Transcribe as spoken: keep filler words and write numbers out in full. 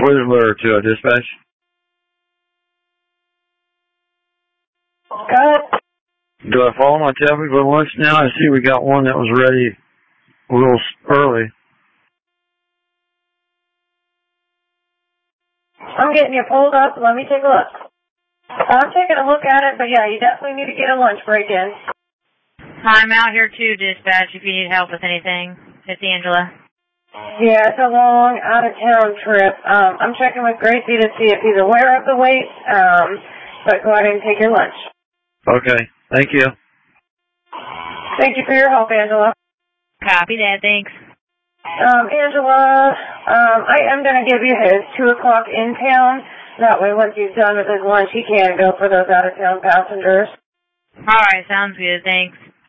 What alert to a dispatch? Good. Do I follow my traffic by lunch now? I see we got one that was ready a little early. I'm getting you pulled up. Let me take a look. I'm taking a look at it, but yeah, you definitely need to get a lunch break in. I'm out here too, dispatch, if you need help with anything. It's Angela. Yeah, it's a long out-of-town trip. Um, I'm checking with Gracie to see if he's aware of the wait, um, but go ahead and take your lunch. Okay, thank you. Thank you for your help, Angela. Copy that, thanks. Um, Angela, um, I am going to give you his two o'clock in town. That way, once he's done with his lunch, he can go for those out-of-town passengers. All right, sounds good, thanks.